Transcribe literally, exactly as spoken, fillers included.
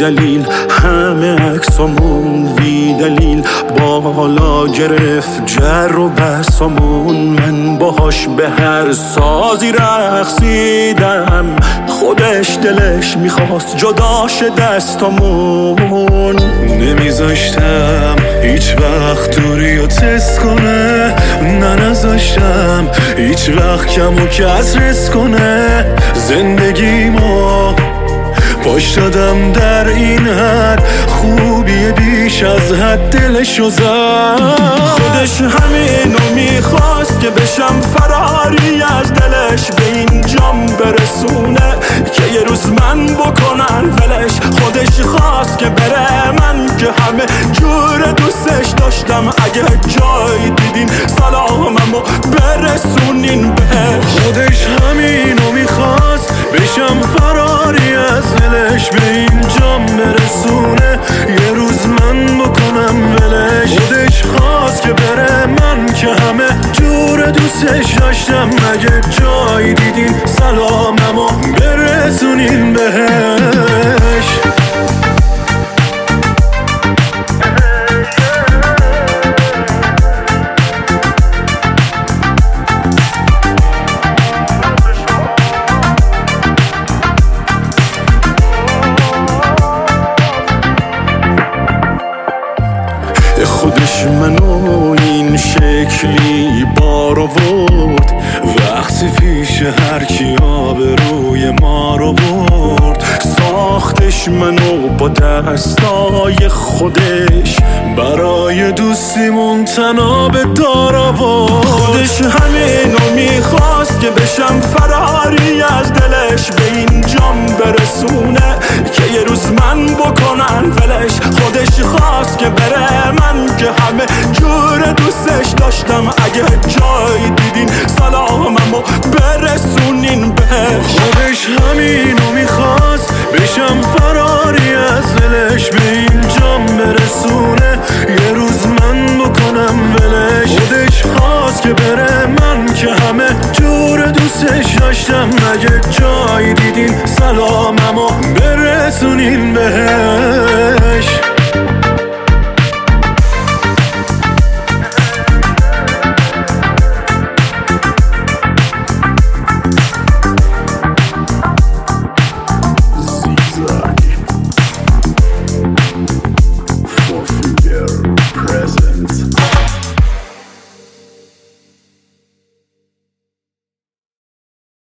دلیل، همه عکسامون بی دلیل بالا گرفت جر و بسامون. من باهاش به هر سازی رقصیدم، خودش دلش میخواست جداش دستامون. نمیذاشتم هیچ وقت دوری و تست کنه، نه نذاشتم هیچ وقت کم و کسرس کنه. زندگیمو پاش دادم در این حد، خوبی بیش از حد دلشو زد. خودش همینو میخواست که بشم فراری از دلش، به این جام برسونه که یه روز من بکنن ولش. خودش خواست که بره، من که همه جور دوستش داشتم. اگه جای دیدین سلاممو برسونین بهش. خودش همینو میخواست بشم فراری از دلش، به این جام برسونه یه روز من بکنم ولش. خودش خواست که بره، من که همه جور دوستش داشتم. اگه جایی دیدین سلاممو برسونین بهش. خودش منو این شکلی بار آورد، وقتی پیش هر کی آبروی ما رو برد. ساختش منو با دستای خودش، برای دوستیمون تناب دار آورد. خودش همینو میخواست که بشم فراری از دلش، به این جام برسونه که یه روز من بکنن ولش. خودش خواست که بره، من که همه جور دوستش داشتم. اگه جای دیدین سلاممو برسونین بهش. خودش همینو میخواست بشم فراری از دلش، به این جام برسونه یه روز من بکنم ولش. خودش خواست که بره، من که همه جور دوستش داشتم. اگه جای دیدین سلاممو برسونین بهش. Zigzag, four finger.